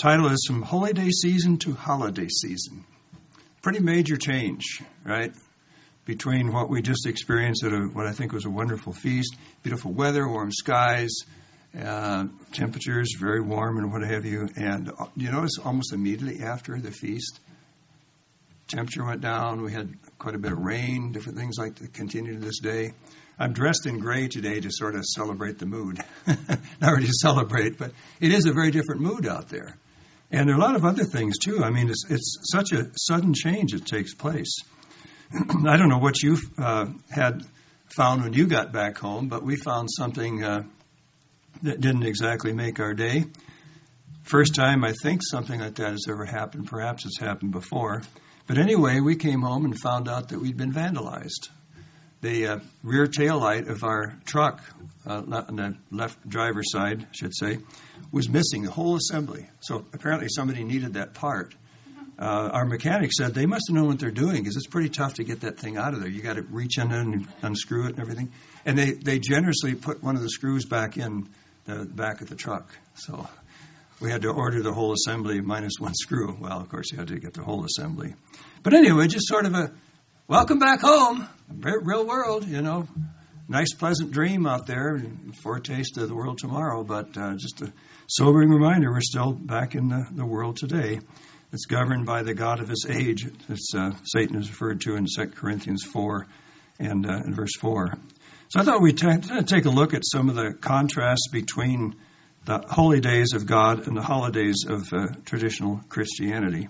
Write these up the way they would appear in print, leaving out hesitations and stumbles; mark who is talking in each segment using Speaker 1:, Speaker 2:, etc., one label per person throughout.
Speaker 1: Title is From Holy Day Season to Holiday Season. Pretty major change, right? Between what we just experienced at what I think was a wonderful feast, beautiful weather, warm skies, temperatures very warm and what have you. And you notice almost immediately after the feast, temperature went down. We had quite a bit of rain, different things like that continue to this day. I'm dressed in gray today to sort of celebrate the mood. Not really to celebrate, but it is a very different mood out there. And there are a lot of other things, too. I mean, it's such a sudden change that takes place. I don't know what you had found when you got back home, but we found something that didn't exactly make our day. First time I think something like that has ever happened. Perhaps it's happened before. But anyway, we came home and found out that we'd been vandalized. The rear tail light of our truck, on the left driver's side, I should say, was missing the whole assembly. So apparently somebody needed that part. Our mechanic said they must have known what they're doing because it's pretty tough to get that thing out of there. You got to reach in and unscrew it and everything. And they generously put one of the screws back in the back of the truck. So we had to order the whole assembly minus one screw. Well, of course, you had to get the whole assembly. But anyway, just sort of a welcome back home, real world, you know. Nice, pleasant dream out there, foretaste of the world tomorrow. But just a sobering reminder, we're still back in the world today. It's governed by the God of this age, as Satan is referred to in 2 Corinthians 4 and in verse 4. So I thought we'd take a look at some of the contrasts between the holy days of God and the holidays of traditional Christianity.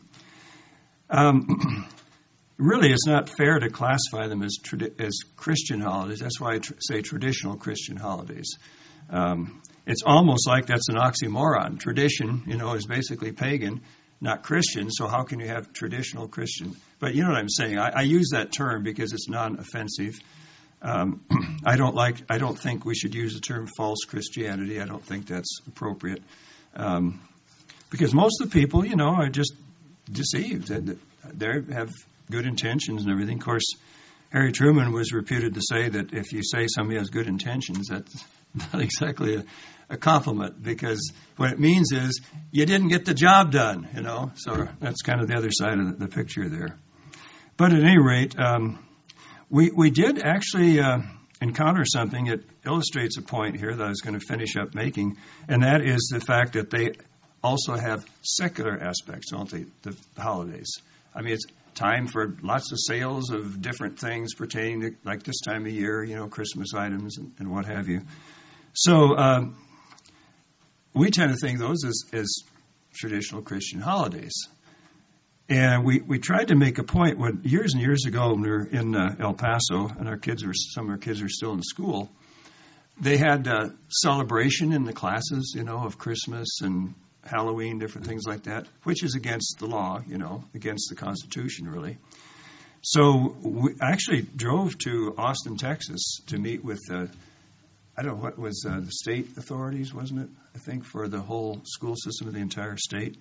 Speaker 1: Really, it's not fair to classify them as Christian holidays. That's why I say traditional Christian holidays. It's almost like that's an oxymoron. Tradition, is basically pagan, not Christian. So how can you have traditional Christian? But you know what I'm saying. I use that term because it's non-offensive. I don't think we should use the term false Christianity. I don't think that's appropriate. Because most of the people, are just deceived. They have good intentions and everything. Of course, Harry Truman was reputed to say that if you say somebody has good intentions, that's not exactly a compliment, because what it means is you didn't get the job done, So that's kind of the other side of the picture there. But at any rate, we did actually encounter something that illustrates a point here that I was going to finish up making, and that is the fact that they also have secular aspects, don't they, the holidays. I mean, it's time for lots of sales of different things pertaining to, like this time of year, Christmas items and what have you. So we tend to think those as traditional Christian holidays. And we tried to make a point years and years ago when we were in El Paso, and some of our kids are still in school. They had celebration in the classes, of Christmas and Halloween, different things like that, which is against the law, against the Constitution, really. So we actually drove to Austin, Texas, to meet with, I don't know what was the state authorities, wasn't it? I think for the whole school system of the entire state.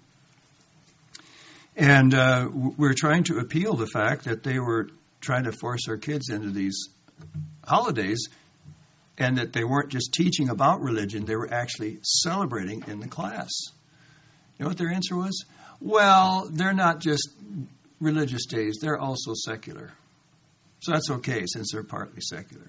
Speaker 1: And we're trying to appeal the fact that they were trying to force our kids into these holidays, and that they weren't just teaching about religion, they were actually celebrating in the class. You know what their answer was? Well, they're not just religious days, they're also secular. So that's okay, since they're partly secular.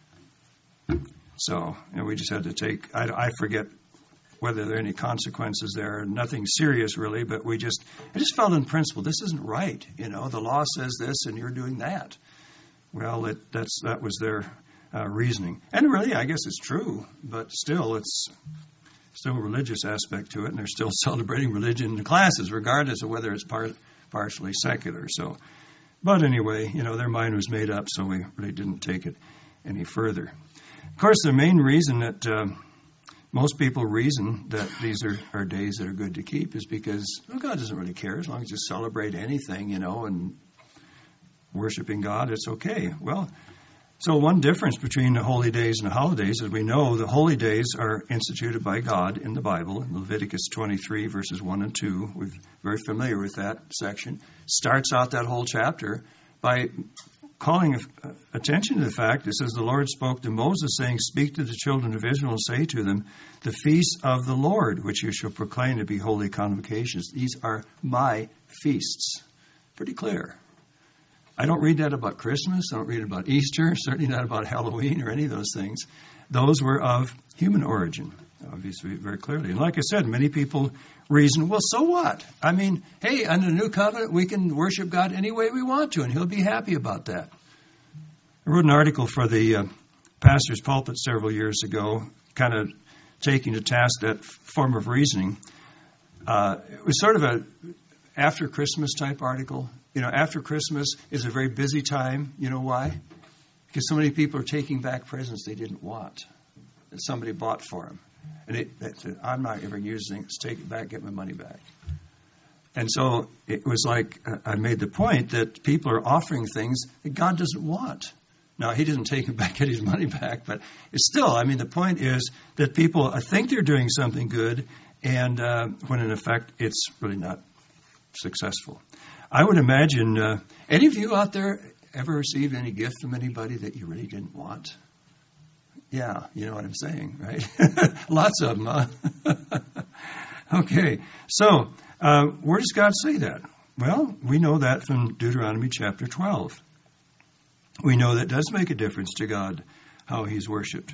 Speaker 1: So we just had to take, I forget whether there are any consequences there, nothing serious really, but I just felt in principle, this isn't right. The law says this and you're doing that. Well, that was their reasoning. And really, I guess it's true, but still, it's still a religious aspect to it, and they're still celebrating religion in the classes, regardless of whether it's partially secular. So, but anyway, their mind was made up, so we really didn't take it any further. Of course, the main reason that most people reason that these are days that are good to keep is because God doesn't really care. As long as you celebrate anything, and worshiping God, it's okay. Well, so one difference between the holy days and the holidays is we know the holy days are instituted by God in the Bible. In Leviticus 23, verses 1 and 2, we're very familiar with that section. Starts out that whole chapter by calling attention to the fact, it says, the Lord spoke to Moses, saying, speak to the children of Israel and say to them, the feasts of the Lord, which you shall proclaim to be holy convocations. These are my feasts. Pretty clear. I don't read that about Christmas. I don't read about Easter. Certainly not about Halloween or any of those things. Those were of human origin, obviously, very clearly. And like I said, many people reason, well, so what? I mean, hey, under the new covenant, we can worship God any way we want to, and he'll be happy about that. I wrote an article for the pastor's pulpit several years ago, kind of taking to task that form of reasoning. It was sort of a after Christmas type article. You know, after Christmas is a very busy time. You know why? Because so many people are taking back presents they didn't want, that somebody bought for them. And I'm not ever using it. Take it back, get my money back. And so it was like I made the point that people are offering things that God doesn't want. Now, he doesn't take it back, get his money back, but it's still, I mean, the point is that people think they're doing something good, and when in effect it's really not successful. I would imagine, any of you out there ever received any gift from anybody that you really didn't want? Yeah, you know what I'm saying, right? Lots of them, huh? Okay, so where does God say that? Well, we know that from Deuteronomy chapter 12. We know that does make a difference to God, how he's worshipped.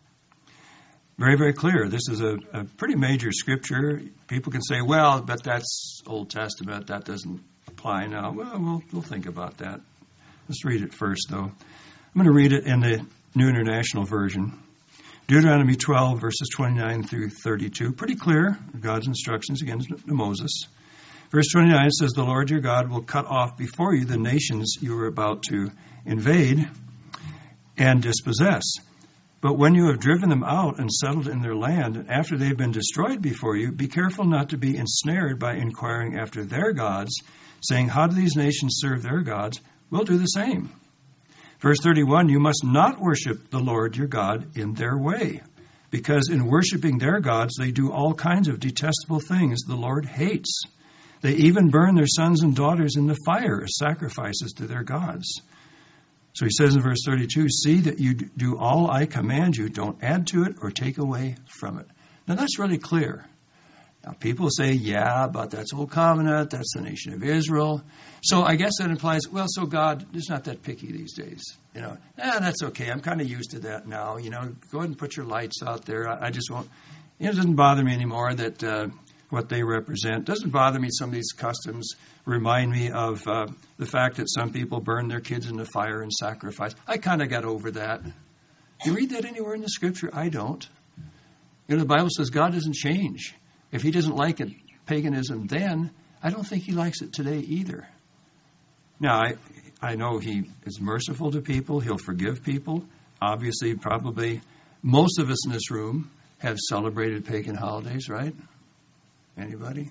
Speaker 1: Very, very clear. This is a pretty major scripture. People can say, well, but that's Old Testament. That doesn't apply now. Well, we'll think about that. Let's read it first, though. I'm going to read it in the New International Version. Deuteronomy 12, verses 29 through 32. Pretty clear, God's instructions again to Moses. Verse 29 says, the Lord your God will cut off before you the nations you are about to invade and dispossess. But when you have driven them out and settled in their land, and after they've been destroyed before you, be careful not to be ensnared by inquiring after their gods, saying, how do these nations serve their gods? We'll do the same. Verse 31, you must not worship the Lord your God in their way, because in worshiping their gods they do all kinds of detestable things the Lord hates. They even burn their sons and daughters in the fire as sacrifices to their gods. So he says in verse 32, see that you do all I command you, don't add to it or take away from it. Now that's really clear. Now people say, yeah, but that's Old Covenant, that's the nation of Israel. So I guess that implies, well, so God is not that picky these days. You know, that's okay, I'm kind of used to that now. You know, go ahead and put your lights out there. I just won't, it doesn't bother me anymore that what they represent. Doesn't bother me some of these customs remind me of the fact that some people burn their kids in the fire and sacrifice. I kind of got over that. You read that anywhere in the Scripture? I don't. You know, the Bible says God doesn't change. If he doesn't like it, paganism then, I don't think he likes it today either. Now, I know he is merciful to people. He'll forgive people. Obviously, probably most of us in this room have celebrated pagan holidays, right? Anybody?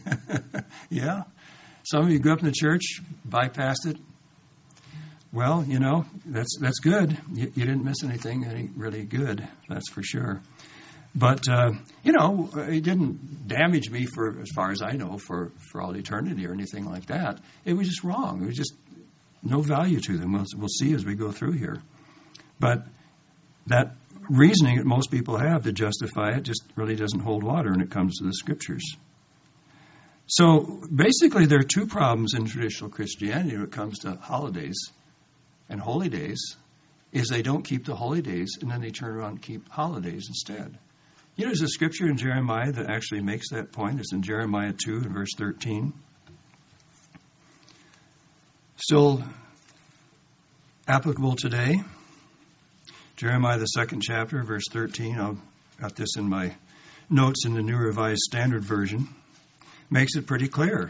Speaker 1: Yeah? Some of you grew up in the church, bypassed it. Well, you know, that's good. You didn't miss anything really good, that's for sure. But, you know, it didn't damage me for, as far as I know, for all eternity or anything like that. It was just wrong. It was just no value to them. We'll see as we go through here. But that reasoning that most people have to justify it just really doesn't hold water when it comes to the Scriptures. So basically there are two problems in traditional Christianity when it comes to holidays and holy days, is they don't keep the holy days and then they turn around and keep holidays instead. You know, there's a scripture in Jeremiah that actually makes that point. It's in Jeremiah 2 and verse 13. Still applicable today. Jeremiah, the 2nd chapter, verse 13. I've got this in my notes in the New Revised Standard Version. Makes it pretty clear.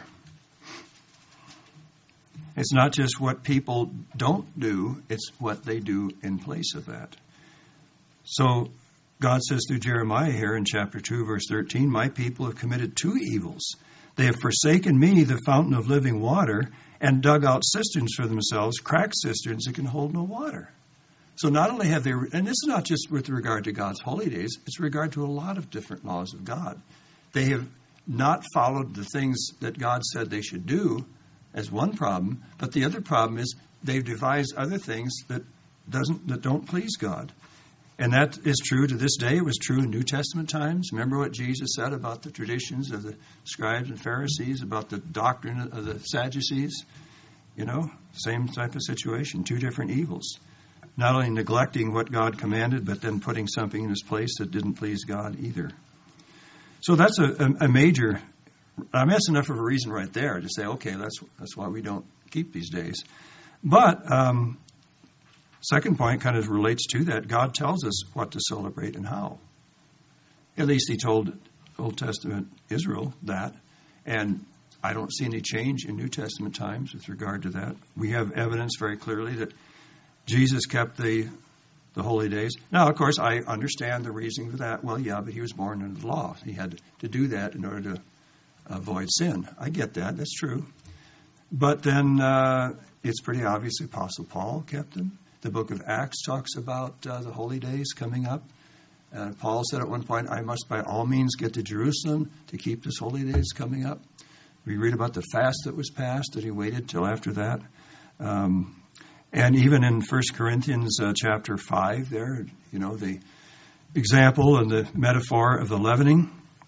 Speaker 1: It's not just what people don't do, it's what they do in place of that. So God says through Jeremiah here in chapter 2, verse 13, my people have committed two evils. They have forsaken me, the fountain of living water, and dug out cisterns for themselves, cracked cisterns that can hold no water. So not only have they, and this is not just with regard to God's holy days, it's regard to a lot of different laws of God. They have not followed the things that God said they should do as one problem, but the other problem is they've devised other things that don't please God. And that is true to this day. It was true in New Testament times. Remember what Jesus said about the traditions of the scribes and Pharisees, about the doctrine of the Sadducees? Same type of situation, two different evils. Not only neglecting what God commanded, but then putting something in its place that didn't please God either. So that's a major, that's enough of a reason right there to say, okay, that's why we don't keep these days. But second point kind of relates to that. God tells us what to celebrate and how. At least he told Old Testament Israel that. And I don't see any change in New Testament times with regard to that. We have evidence very clearly that Jesus kept the holy days. Now, of course, I understand the reasoning for that. Well, yeah, but he was born under the law. He had to do that in order to avoid sin. I get that. That's true. But then it's pretty obvious the Apostle Paul kept them. The book of Acts talks about the holy days coming up. Paul said at one point, I must by all means get to Jerusalem to keep this holy days coming up. We read about the fast that was passed, that he waited till after that. And even in 1 Corinthians chapter 5 there, the example and the metaphor of the leavening.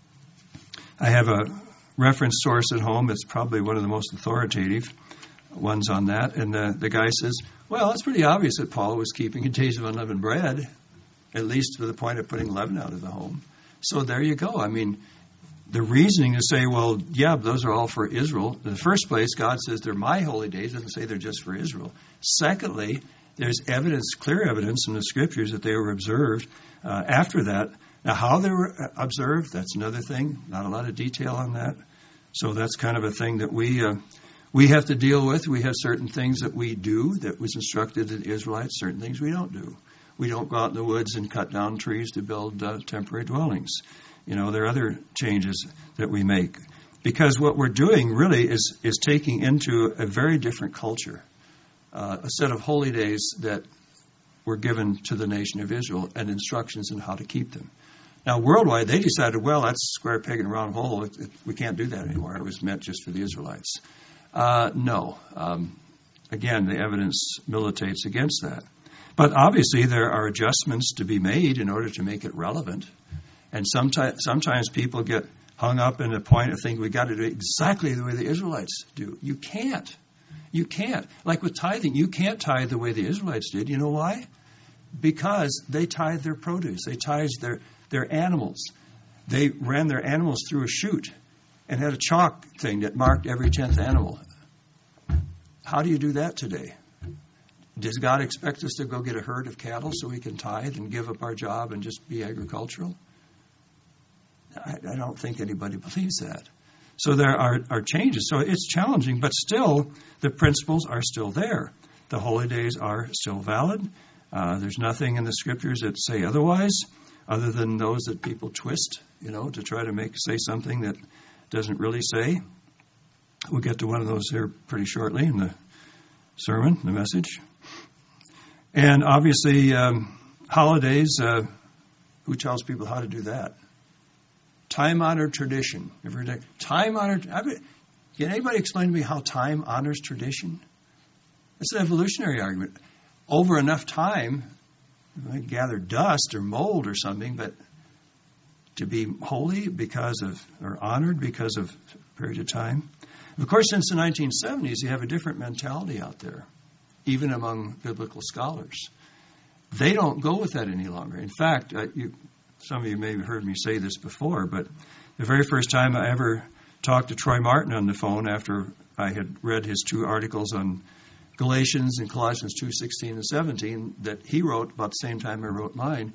Speaker 1: I have a reference source at home. It's probably one of the most authoritative ones on that. And the guy says, well, it's pretty obvious that Paul was keeping a days of unleavened bread, at least to the point of putting leaven out of the home. So there you go. I mean, the reasoning to say, well, yeah, those are all for Israel. In the first place, God says they're my holy days. It doesn't say they're just for Israel. Secondly, there's evidence, clear evidence in the Scriptures that they were observed after that. Now, how they were observed, that's another thing. Not a lot of detail on that. So that's kind of a thing that we have to deal with. We have certain things that we do that was instructed to the Israelites, certain things we don't do. We don't go out in the woods and cut down trees to build temporary dwellings. There are other changes that we make. Because what we're doing really is taking into a very different culture, a set of holy days that were given to the nation of Israel and instructions on how to keep them. Now, worldwide, they decided, well, that's square peg and round hole. We can't do that anymore. It was meant just for the Israelites. No. Again, the evidence militates against that. But obviously, there are adjustments to be made in order to make it relevant. And sometimes people get hung up in the point of thinking we've got to do it exactly the way the Israelites do. You can't. You can't. Like with tithing, you can't tithe the way the Israelites did. You know why? Because they tithe their produce. They tithe their animals. They ran their animals through a chute and had a chalk thing that marked every 10th animal. How do you do that today? Does God expect us to go get a herd of cattle so we can tithe and give up our job and just be agricultural? I don't think anybody believes that. So there are changes. So it's challenging, but still the principles are still there. The holy days are still valid. There's nothing in the Scriptures that say otherwise, other than those that people twist, to try to say something that doesn't really say. We'll get to one of those here pretty shortly in the sermon, the message. And obviously, holidays, who tells people how to do that? Time-honored tradition. Time-honored. Can anybody explain to me how time honors tradition? It's an evolutionary argument. Over enough time, you might gather dust or mold or something, but to be holy or honored because of a period of time. Of course, since the 1970s, you have a different mentality out there, even among biblical scholars. They don't go with that any longer. In fact, some of you may have heard me say this before, but the very first time I ever talked to Troy Martin on the phone after I had read his 2 articles on Galatians and Colossians 2:16 and 17 that he wrote about the same time I wrote mine,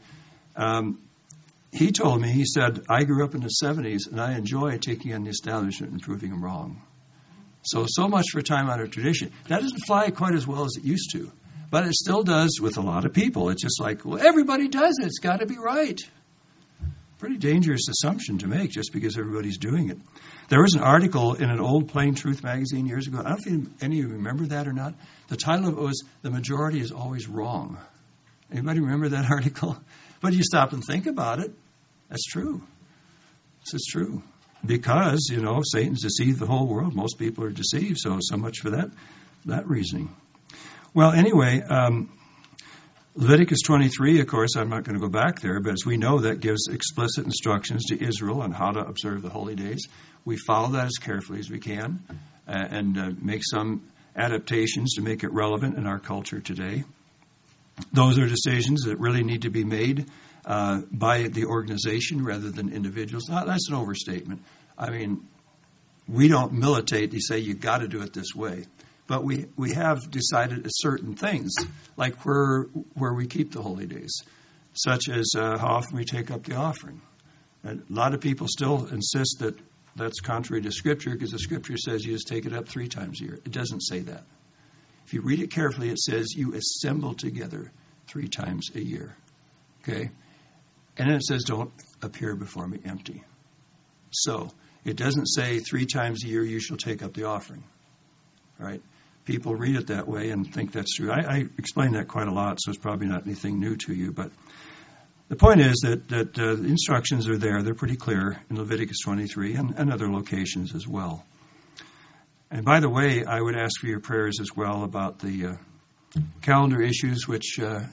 Speaker 1: he told me, he said, I grew up in the 70s and I enjoy taking on the establishment and proving them wrong. So much for time-honored tradition. That doesn't fly quite as well as it used to, but it still does with a lot of people. It's just like, well, everybody does it. It's got to be right. Pretty dangerous assumption to make just because everybody's doing it. There was an article in an old Plain Truth magazine years ago. I don't know if any of you remember that or not. The title of it was, The Majority is Always Wrong. Anybody remember that article? But you stop and think about it. That's true. This is true. Because, Satan's deceived the whole world. Most people are deceived. So much for that reasoning. Well, anyway, Leviticus 23, of course, I'm not going to go back there, but as we know, that gives explicit instructions to Israel on how to observe the holy days. We follow that as carefully as we can and make some adaptations to make it relevant in our culture today. Those are decisions that really need to be made by the organization rather than individuals. That's an overstatement. I mean, we don't militate to say you got to do it this way. But we have decided certain things, like where we keep the holy days, such as how often we take up the offering. And a lot of people still insist that that's contrary to Scripture because the Scripture says you just take it up 3 times a year. It doesn't say that. If you read it carefully, it says you assemble together 3 times a year. Okay? And then it says don't appear before me empty. So it doesn't say 3 times a year you shall take up the offering. Right? People read it that way and think that's true. I explain that quite a lot, so it's probably not anything new to you. But the point is that the instructions are there. They're pretty clear in Leviticus 23 and other locations as well. And by the way, I would ask for your prayers as well about the calendar issues, which there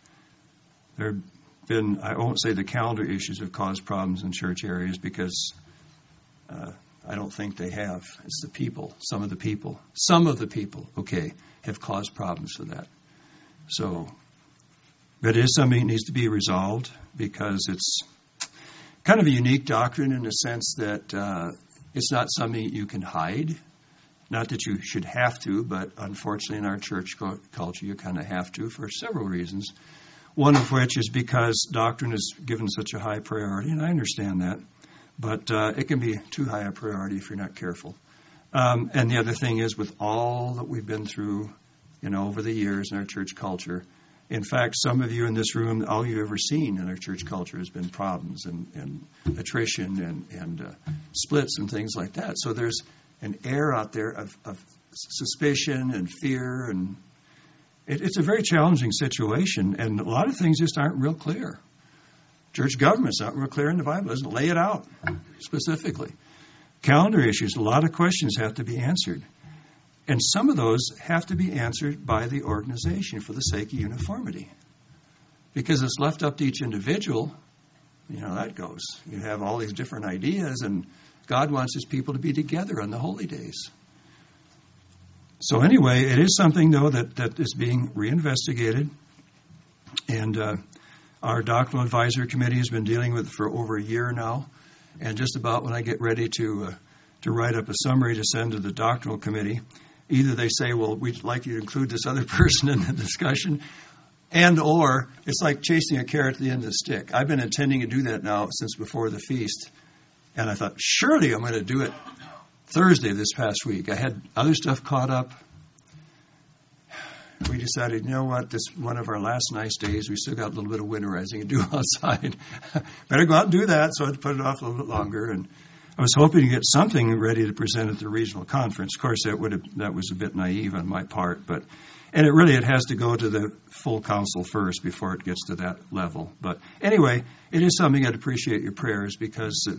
Speaker 1: have been, I won't say the calendar issues have caused problems in church areas because I don't think they have. It's the people. Some of the people, okay, have caused problems for that. So, but it is something that needs to be resolved because it's kind of a unique doctrine in the sense that it's not something you can hide. Not that you should have to, but unfortunately in our church culture you kind of have to for several reasons. One of which is because doctrine is given such a high priority, and I understand that. But it can be too high a priority if you're not careful. And the other thing is, with all that we've been through, over the years in our church culture, in fact, some of you in this room, all you've ever seen in our church culture has been problems and attrition and splits and things like that. So there's an air out there of suspicion and fear, and it's a very challenging situation, and a lot of things just aren't real clear. Church government's not real clear in the Bible. It doesn't lay it out specifically. Calendar issues, a lot of questions have to be answered. And some of those have to be answered by the organization for the sake of uniformity. Because it's left up to each individual, that goes. You have all these different ideas, and God wants His people to be together on the holy days. So anyway, it is something, though, that is being reinvestigated. And our doctrinal advisory committee has been dealing with it for over a year now, and just about when I get ready to write up a summary to send to the doctrinal committee, either they say, well, we'd like you to include this other person in the discussion, and or it's like chasing a carrot at the end of the stick. I've been intending to do that now since before the feast, and I thought, surely I'm going to do it Thursday this past week. I had other stuff caught up. We decided, you know what, this is one of our last nice days. We still got a little bit of winterizing to do outside. Better go out and do that, so I had to put it off a little bit longer. And I was hoping to get something ready to present at the regional conference. Of course, that was a bit naive on my part, and it has to go to the full council first before it gets to that level. But anyway, it is something I'd appreciate your prayers because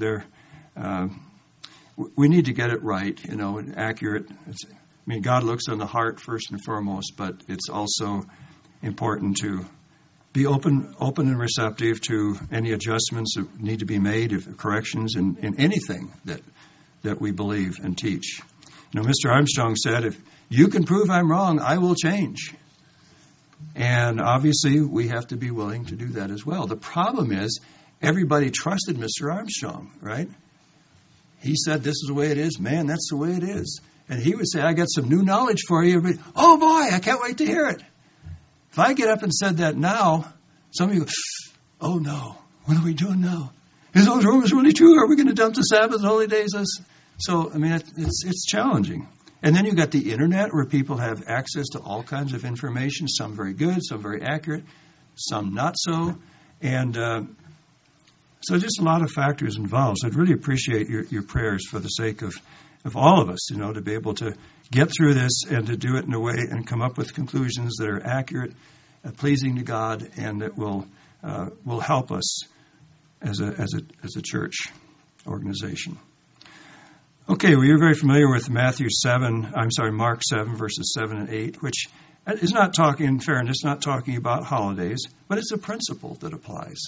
Speaker 1: we need to get it right, and accurate. God looks on the heart first and foremost, but it's also important to be open and receptive to any adjustments that need to be made, if corrections in anything that we believe and teach. Mr. Armstrong said, if you can prove I'm wrong, I will change. And obviously, we have to be willing to do that as well. The problem is, everybody trusted Mr. Armstrong, right? He said, this is the way it is. Man, that's the way it is. And he would say, I got some new knowledge for you. Everybody, oh, boy, I can't wait to hear it. If I get up and said that now, some of you go, oh, no, what are we doing now? Is those rumors really true? Are we going to dump the Sabbath holy days? So, it's challenging. And then you've got the Internet where people have access to all kinds of information, some very good, some very accurate, some not so. And so just a lot of factors involved. So I'd really appreciate your prayers for the sake of all of us, to be able to get through this and to do it in a way and come up with conclusions that are accurate, pleasing to God, and that will help us as a church organization. Okay, well, you're very familiar with Mark 7, verses 7 and 8, which It's not talking, in fairness, not talking about holidays, but it's a principle that applies.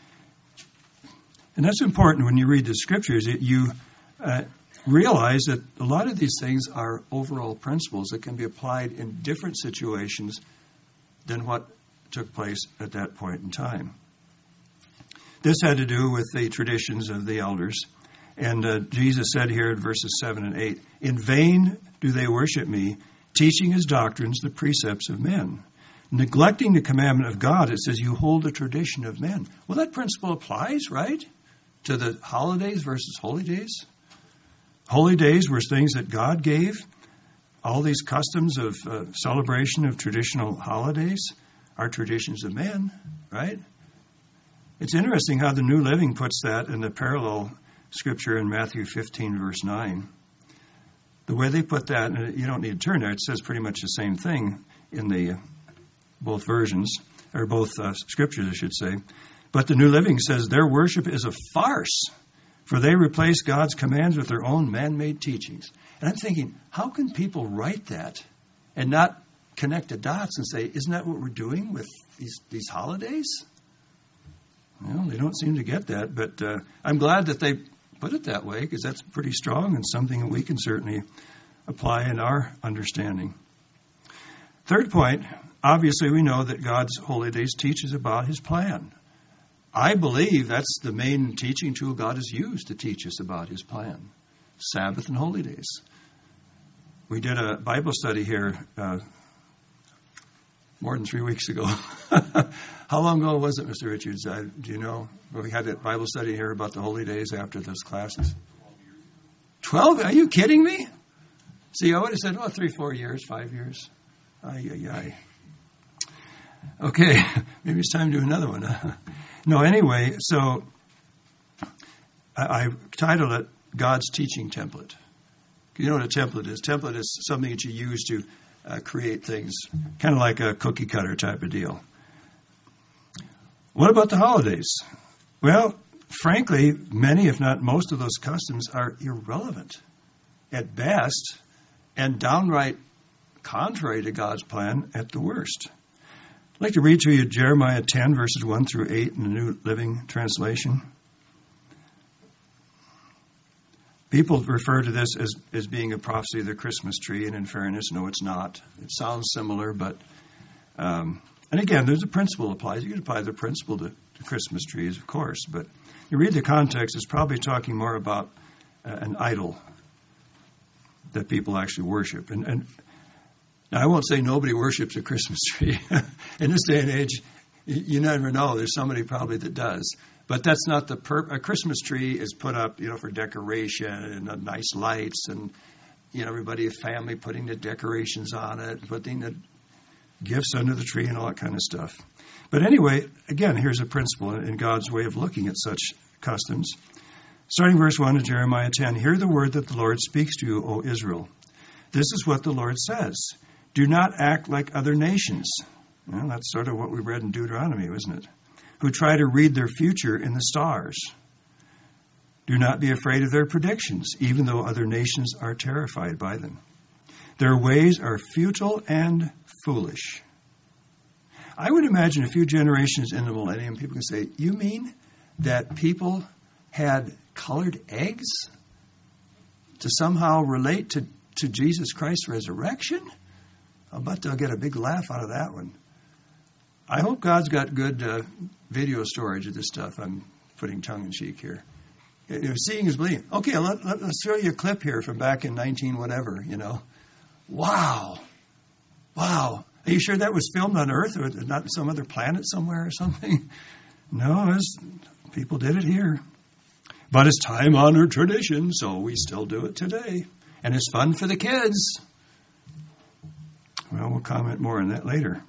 Speaker 1: And that's important when you read the Scriptures. You realize that a lot of these things are overall principles that can be applied in different situations than what took place at that point in time. This had to do with the traditions of the elders. And Jesus said here in verses 7 and 8, "In vain do they worship me, teaching as doctrines the precepts of men. Neglecting the commandment of God," it says, "you hold the tradition of men." Well, that principle applies, right, to the holidays versus holy days. Holy days were things that God gave. All these customs of celebration of traditional holidays are traditions of men, right? It's interesting how the New Living puts that in the parallel scripture in Matthew 15, verse 9. The way they put that, and you don't need to turn there, it says pretty much the same thing in the both versions, or both scriptures, I should say. But the New Living says their worship is a farce, for they replace God's commands with their own man-made teachings. And I'm thinking, how can people write that and not connect the dots and say, isn't that what we're doing with these holidays? Well, they don't seem to get that, but I'm glad that they put it that way, because that's pretty strong and something that we can certainly apply in our understanding. Third point, obviously we know that God's holy days teaches about his plan. I believe that's the main teaching tool God has used to teach us about his plan. Sabbath and holy days. We did a Bible study here more than 3 weeks ago. How long ago was it, Mr. Richards? Do you know? We had that Bible study here about the holy days after those classes. 12? Are you kidding me? See, I would have said, 3, 4 years, 5 years. Ay. Okay, maybe it's time to do another one. No, anyway, so I titled it God's Teaching Template. You know what a template is? Template is something that you use to create things, kind of like a cookie cutter type of deal. What about the holidays? Well, frankly, many, if not most of those customs are irrelevant at best and downright contrary to God's plan at the worst. I'd like to read to you Jeremiah 10, verses 1 through 8 in the New Living Translation. People refer to this as being a prophecy of the Christmas tree, and in fairness, no, it's not. It sounds similar, but, and again, there's a principle applies. You can apply the principle to Christmas trees, of course, but you read the context, it's probably talking more about an idol that people actually worship. And now, I won't say nobody worships a Christmas tree. In this day and age, you never know. There's somebody probably that does. But that's not the a Christmas tree is put up, for decoration and nice lights and, everybody, family putting the decorations on it, putting the gifts under the tree and all that kind of stuff. But anyway, again, here's a principle in God's way of looking at such customs. Starting verse 1 of Jeremiah 10, "Hear the word that the Lord speaks to you, O Israel. This is what the Lord says. Do not act like other nations." Well, that's sort of what we read in Deuteronomy, wasn't it? "Who try to read their future in the stars. Do not be afraid of their predictions, even though other nations are terrified by them. Their ways are futile and foolish." I would imagine a few generations in the millennium, people can say, "You mean that people had colored eggs to somehow relate to Jesus Christ's resurrection?" I'll bet they'll get a big laugh out of that one. I hope God's got good video storage of this stuff. I'm putting tongue-in-cheek here. Seeing is believing. Okay, let's show you a clip here from back in 19-whatever, Wow. Are you sure that was filmed on Earth or not some other planet somewhere or something? No, people did it here. But it's time-honored tradition, so we still do it today. And it's fun for the kids. Well, we'll comment more on that later.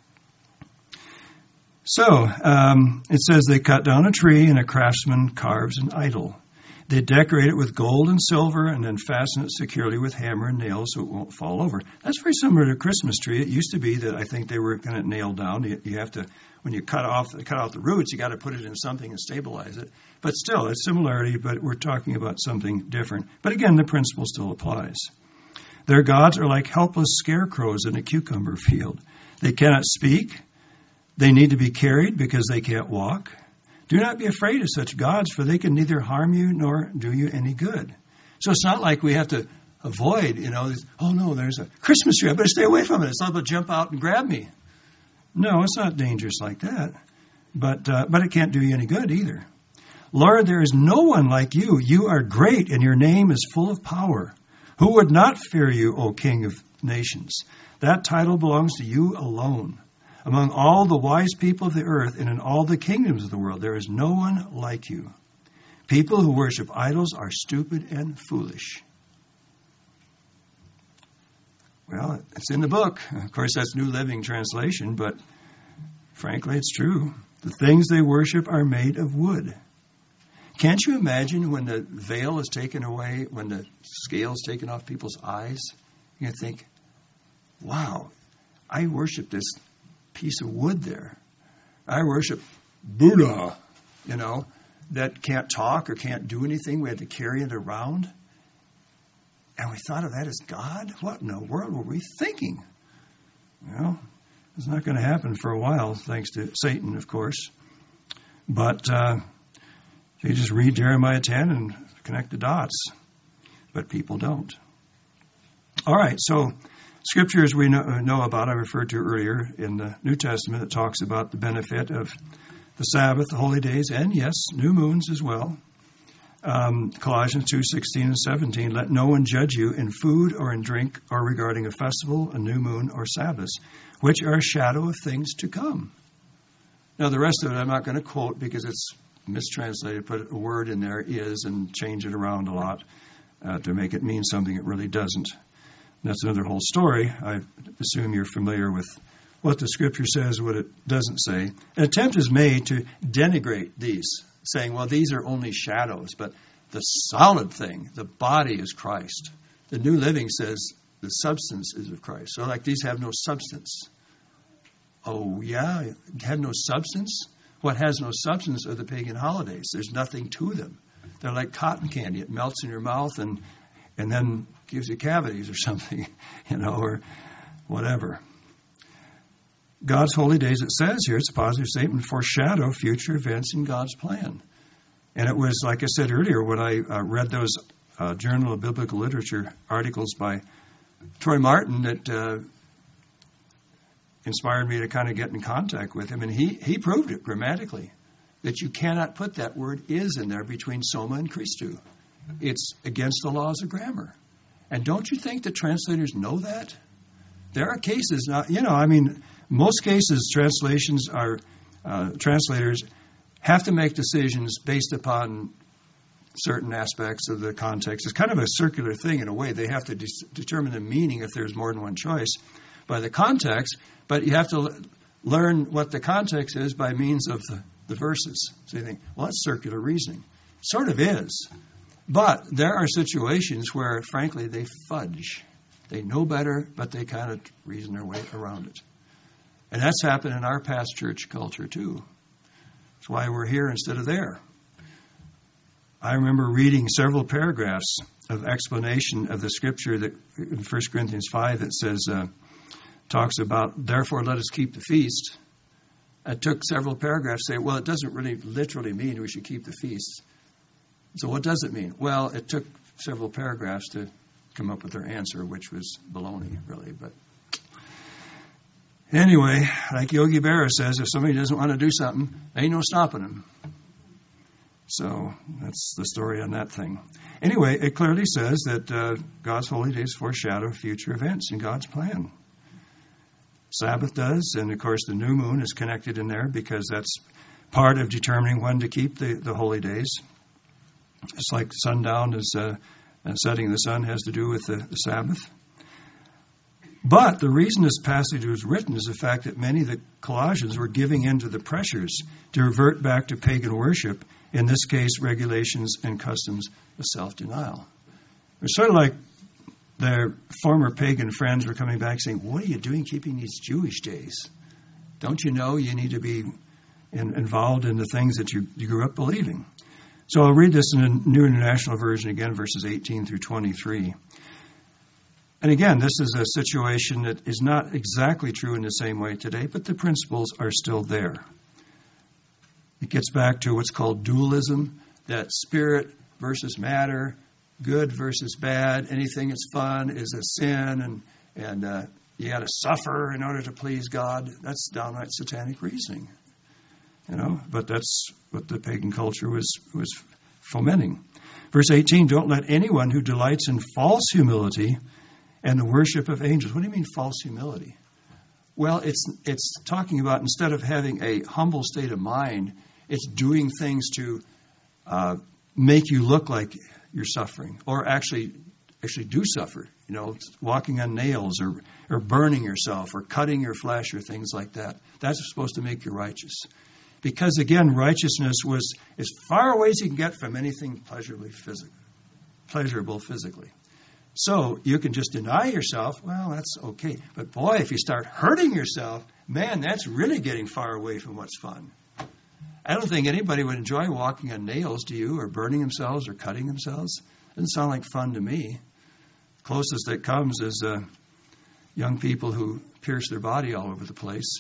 Speaker 1: So, it says they cut down a tree and a craftsman carves an idol. They decorate it with gold and silver and then fasten it securely with hammer and nails so it won't fall over. That's very similar to a Christmas tree. It used to be that I think they were going to nail down. You have to, when you cut off the roots, you got to put it in something and stabilize it. But still, it's similarity, but we're talking about something different. But again, the principle still applies. Their gods are like helpless scarecrows in a cucumber field. They cannot speak. They need to be carried because they can't walk. Do not be afraid of such gods, for they can neither harm you nor do you any good. So it's not like we have to avoid, oh no, there's a Christmas tree. I better stay away from it. It's not going to jump out and grab me. No, it's not dangerous like that. But it can't do you any good either. Lord, there is no one like you. You are great, and your name is full of power. Who would not fear you, O King of nations? That title belongs to you alone. Among all the wise people of the earth and in all the kingdoms of the world, there is no one like you. People who worship idols are stupid and foolish. Well, it's in the book. Of course, that's New Living Translation, but frankly, it's true. The things they worship are made of wood. Can't you imagine when the veil is taken away, when the scale is taken off people's eyes? You think, wow, I worship this piece of wood there. I worship Buddha, that can't talk or can't do anything. We had to carry it around. And we thought of that as God? What in the world were we thinking? Well, it's not going to happen for a while, thanks to Satan, of course. But you just read Jeremiah 10 and connect the dots. But people don't. All right, so scriptures we know about, I referred to earlier in the New Testament, that talks about the benefit of the Sabbath, the holy days, and yes, new moons as well. Colossians 2:16 and 17, let no one judge you in food or in drink or regarding a festival, a new moon, or Sabbaths, which are a shadow of things to come. Now, the rest of it I'm not going to quote because it's mistranslated. Put a word in there, is, and change it around a lot to make it mean something it really doesn't. And that's another whole story. I assume you're familiar with what the Scripture says, what it doesn't say. An attempt is made to denigrate these, saying, well, these are only shadows, but the solid thing, the body is Christ. The New Living says the substance is of Christ. So like these have no substance. Oh, yeah, have no substance? What has no substance are the pagan holidays. There's nothing to them. They're like cotton candy. It melts in your mouth and then gives you cavities or something, or whatever. God's holy days, it says here, it's a positive statement, foreshadow future events in God's plan. And it was, like I said earlier, when I read those Journal of Biblical Literature articles by Troy Martin that inspired me to kind of get in contact with him. And he proved it grammatically, that you cannot put that word is in there between soma and Christou. It's against the laws of grammar. And don't you think the translators know that? There are cases, most cases translators have to make decisions based upon certain aspects of the context. It's kind of a circular thing in a way. They have to determine the meaning if there's more than one choice by the context, but you have to learn what the context is by means of the verses. So you think, well, that's circular reasoning. Sort of is. But there are situations where, frankly, they fudge. They know better, but they kind of reason their way around it. And that's happened in our past church culture, too. That's why we're here instead of there. I remember reading several paragraphs of explanation of the scripture that in 1 Corinthians 5 that says, talks about, therefore let us keep the feast. I took several paragraphs to say, well, it doesn't really literally mean we should keep the feast. So what does it mean? Well, it took several paragraphs to come up with their answer, which was baloney, really. But anyway, like Yogi Berra says, if somebody doesn't want to do something, ain't no stopping them. So that's the story on that thing. Anyway, it clearly says that God's holy days foreshadow future events in God's plan. Sabbath does, and of course the new moon is connected in there because that's part of determining when to keep the holy days. Just like sundown is and setting the sun has to do with the Sabbath. But the reason this passage was written is the fact that many of the Colossians were giving in to the pressures to revert back to pagan worship, in this case, regulations and customs of self-denial. It's sort of like their former pagan friends were coming back saying, what are you doing keeping these Jewish days? Don't you know you need to be involved in the things that you grew up believing? So I'll read this in a New International Version again, verses 18 through 23. And again, this is a situation that is not exactly true in the same way today, but the principles are still there. It gets back to what's called dualism, that spirit versus matter, good versus bad, anything that's fun is a sin, and you got to suffer in order to please God. That's downright satanic reasoning, But that's what the pagan culture was fomenting. Verse 18, don't let anyone who delights in false humility and the worship of angels. What do you mean false humility? Well, it's talking about instead of having a humble state of mind, it's doing things to make you look like you're suffering, or actually do suffer. Walking on nails, or burning yourself, or cutting your flesh, or things like that. That's supposed to make you righteous. Because again, righteousness was as far away as you can get from anything pleasurable physically. So you can just deny yourself. Well, that's okay. But boy, if you start hurting yourself, man, that's really getting far away from what's fun. I don't think anybody would enjoy walking on nails, do you? Or burning themselves or cutting themselves. Doesn't sound like fun to me. Closest that comes is young people who pierce their body all over the place,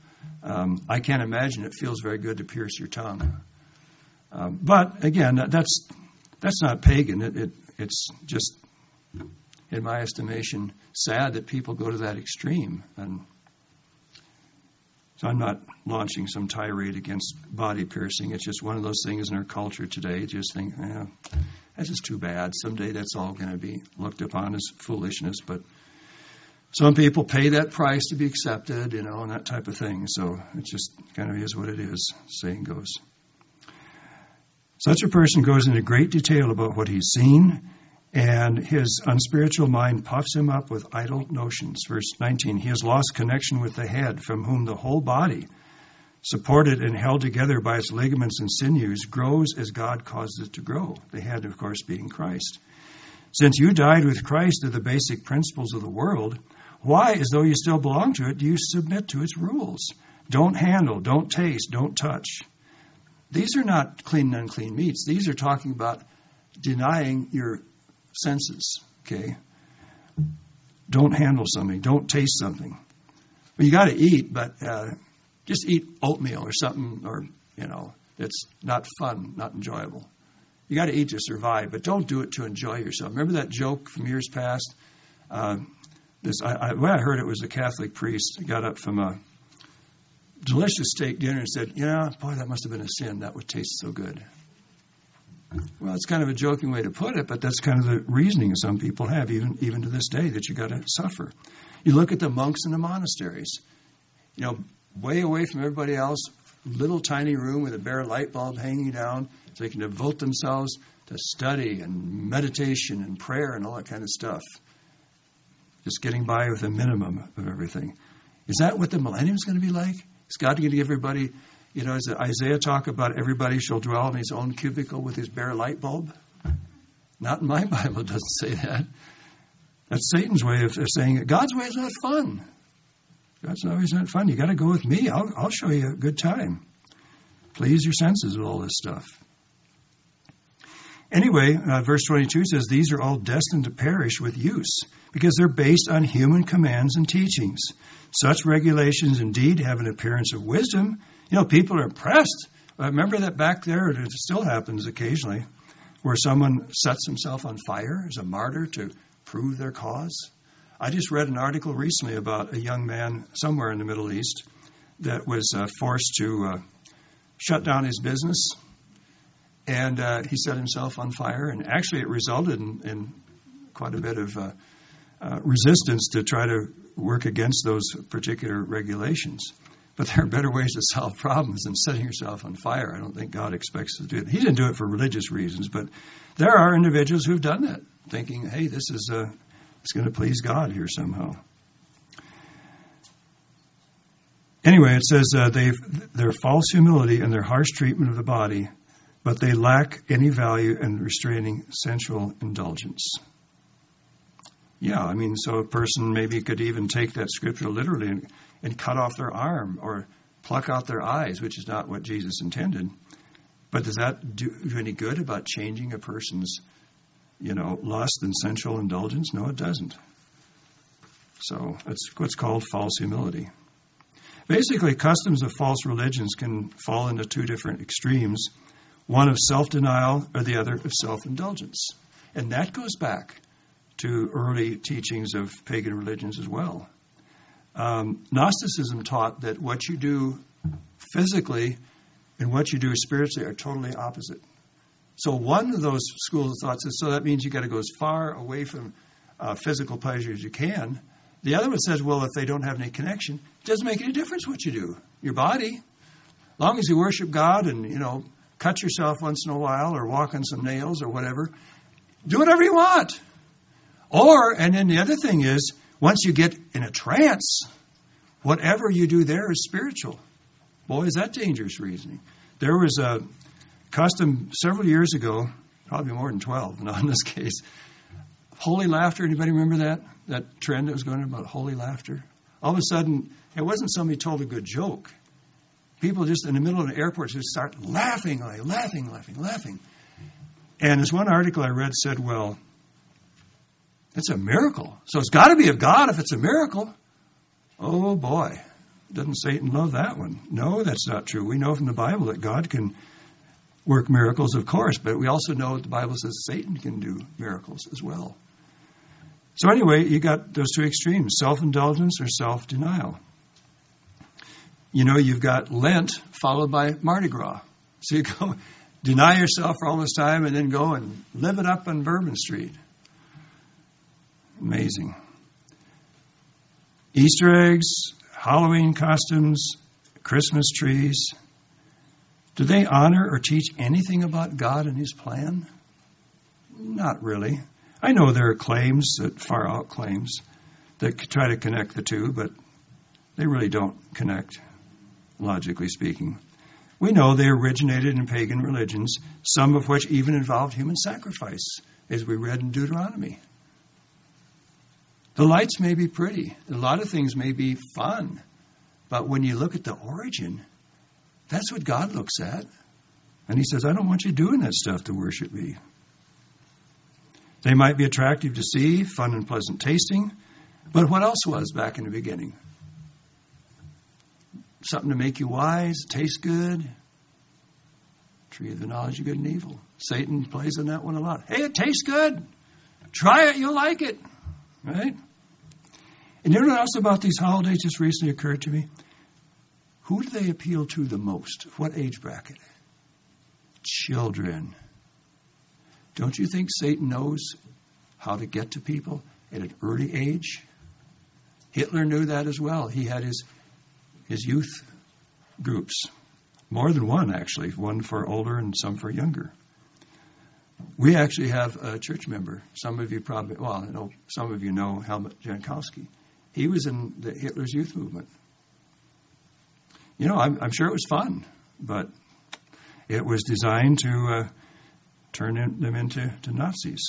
Speaker 1: I can't imagine it feels very good to pierce your tongue. But again, that's not pagan. It's just, in my estimation, sad that people go to that extreme. And so I'm not launching some tirade against body piercing. It's just one of those things in our culture today. You just think, that's just too bad. Someday that's all going to be looked upon as foolishness. But some people pay that price to be accepted, and that type of thing. So it just kind of is what it is, saying goes. Such a person goes into great detail about what he's seen, and his unspiritual mind puffs him up with idle notions. Verse 19, he has lost connection with the head, from whom the whole body, supported and held together by its ligaments and sinews, grows as God causes it to grow. The head, of course, being Christ. Since you died with Christ to the basic principles of the world, why, as though you still belong to it, do you submit to its rules? Don't handle, don't taste, don't touch. These are not clean and unclean meats. These are talking about denying your senses, okay? Don't handle something. Don't taste something. Well, you got to eat, but just eat oatmeal or something, or, that's not fun, not enjoyable. You got to eat to survive, but don't do it to enjoy yourself. Remember that joke from years past? When I heard it was a Catholic priest who got up from a delicious steak dinner and said, boy, that must have been a sin. That would taste so good. Well, it's kind of a joking way to put it, but that's kind of the reasoning some people have, even to this day, that you got to suffer. You look at the monks in the monasteries, way away from everybody else, little tiny room with a bare light bulb hanging down, so they can devote themselves to study and meditation and prayer and all that kind of stuff. Just getting by with a minimum of everything. Is that what the millennium is going to be like? Is God going to give everybody, does Isaiah talk about everybody shall dwell in his own cubicle with his bare light bulb? Not in my Bible, it doesn't say that. That's Satan's way of saying it. God's way is not fun. God's always not fun. You got to go with me. I'll show you a good time. Please your senses with all this stuff. Anyway, verse 22 says, these are all destined to perish with use, because they're based on human commands and teachings. Such regulations indeed have an appearance of wisdom. People are impressed. Remember that back there, it still happens occasionally, where someone sets himself on fire as a martyr to prove their cause. I just read an article recently about a young man somewhere in the Middle East that was forced to shut down his business. And he set himself on fire, and actually it resulted in quite a bit of resistance to try to work against those particular regulations. But there are better ways to solve problems than setting yourself on fire. I don't think God expects us to do it. He didn't do it for religious reasons, but there are individuals who've done that, thinking, hey, this is it's going to please God here somehow. Anyway, it says their false humility and their harsh treatment of the body, but they lack any value in restraining sensual indulgence. Yeah, so a person maybe could even take that scripture literally and cut off their arm or pluck out their eyes, which is not what Jesus intended. But does that do any good about changing a person's, lust and sensual indulgence? No, it doesn't. So that's what's called false humility. Basically, customs of false religions can fall into two different extremes, one of self-denial or the other of self-indulgence. And that goes back to early teachings of pagan religions as well. Gnosticism taught that what you do physically and what you do spiritually are totally opposite. So one of those schools of thought says, so that means you got to go as far away from physical pleasure as you can. The other one says, well, if they don't have any connection, it doesn't make any difference what you do. Your body, as long as you worship God and, cut yourself once in a while or walk on some nails or whatever, do whatever you want. And then the other thing is, once you get in a trance, whatever you do there is spiritual. Boy, is that dangerous reasoning. There was a custom several years ago, probably more than 12, not in this case, holy laughter. Anybody remember that? That trend that was going on about holy laughter? All of a sudden, it wasn't somebody told a good joke. People just in the middle of an airport just start laughing. And this one article I read said, well, it's a miracle. So it's got to be of God if it's a miracle. Oh, boy. Doesn't Satan love that one? No, that's not true. We know from the Bible that God can work miracles, of course, but we also know that the Bible says Satan can do miracles as well. So anyway, you got those two extremes, self-indulgence or self-denial. You've got Lent followed by Mardi Gras. So you go deny yourself for all this time and then go and live it up on Bourbon Street. Amazing. Easter eggs, Halloween costumes, Christmas trees. Do they honor or teach anything about God and His plan? Not really. I know there are claims, that far out claims, that try to connect the two, but they really don't connect, logically speaking. We know they originated in pagan religions, some of which even involved human sacrifice, as we read in Deuteronomy. The lights may be pretty. A lot of things may be fun. But when you look at the origin, that's what God looks at. And He says, I don't want you doing that stuff to worship me. They might be attractive to see, fun and pleasant tasting. But what else was back in the beginning? Something to make you wise, taste good. Tree of the knowledge of good and evil. Satan plays on that one a lot. Hey, it tastes good. Try it, you'll like it. Right? And you know what else about these holidays just recently occurred to me? Who do they appeal to the most? What age bracket? Children. Don't you think Satan knows how to get to people at an early age? Hitler knew that as well. He had his youth groups. More than one, actually. One for older and some for younger. We actually have a church member. Some of you some of you know Helmut Jankowski. He was in Hitler's youth movement. I'm sure it was fun, but it was designed to turn them into Nazis.